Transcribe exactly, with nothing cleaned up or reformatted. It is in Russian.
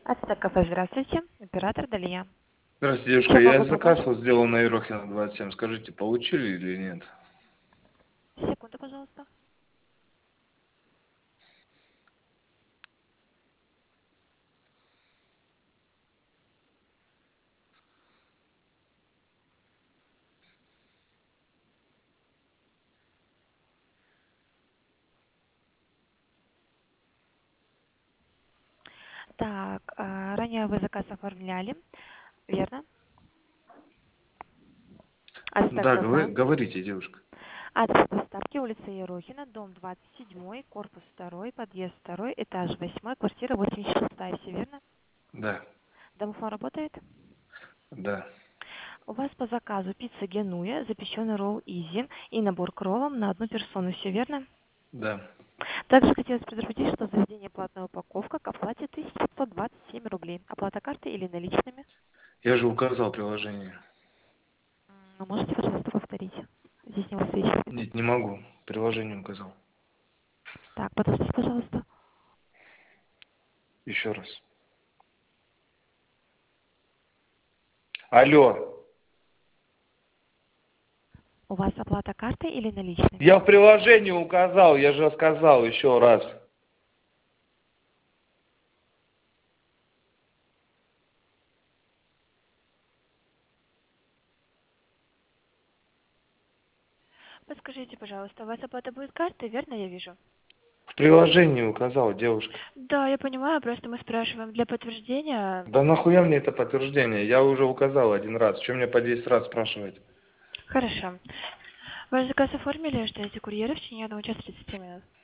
Ацтек кафе, здравствуйте. Оператор Далия. Здравствуйте, девушка. Чем Я могу заказ помочь? вот сделал на Ерохина двадцать семь. Скажите, получили или нет? Секунду, пожалуйста. Так, а, ранее вы заказ оформляли, верно? Ацтек Да, кафе. говори- говорите, девушка. Адрес доставки: улица Ерохина, дом двадцать семь, корпус два, подъезд два, этаж восемь, квартира восемьдесят шесть. Все верно? Да, Домофон работает? да, У вас по заказу пицца Генуя, запеченный ролл Изи и набор к роллам на одну персону. Все верно? да. Также хотелось предупредить, что заведение платная упаковка к оплате тысяча пятьсот двадцать семь рублей. Оплата картой или наличными? Я же указал приложение. М, Можете, пожалуйста, повторить? Здесь не высвечивает. Нет, не могу. Приложение указал. Так, подождите, пожалуйста. Еще раз. Алло. У вас оплата картой или наличными? Я в приложении указал, я же сказал еще раз. Подскажите, пожалуйста, у вас оплата будет картой, верно я вижу? В приложении указал, девушка. Да, я понимаю, просто мы спрашиваем для подтверждения. Да нахуя мне это подтверждение? Я уже указал один раз. Чем мне по десять раз спрашивать? Хорошо. Ваш заказ оформили, ждете курьера в течение одного часа тридцати минут.